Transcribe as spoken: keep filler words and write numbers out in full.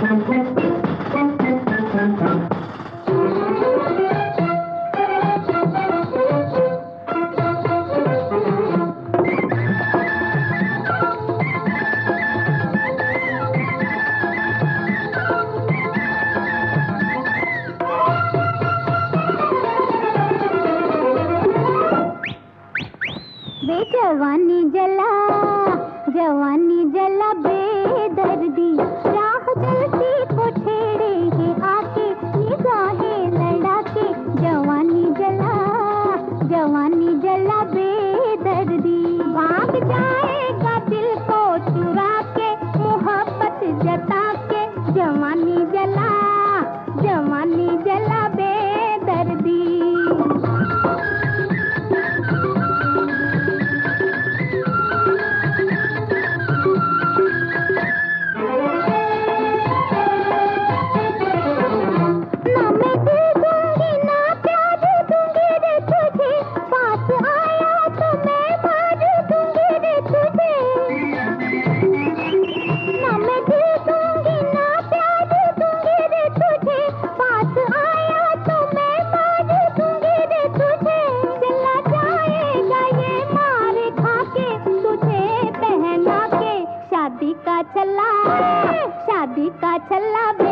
जवानी जला जवानी जला बेदर्दी राह चलती को छेड़ेंगे आके निगाहें लड़ा के। जवानी जला जवानी जला बेदर्दी भाग जाएगा दिल को चुरा के मोहब्बत जता के। जवानी जला जवानी जला बेदर्दी। शादी का छल्ला शादी का छल्ला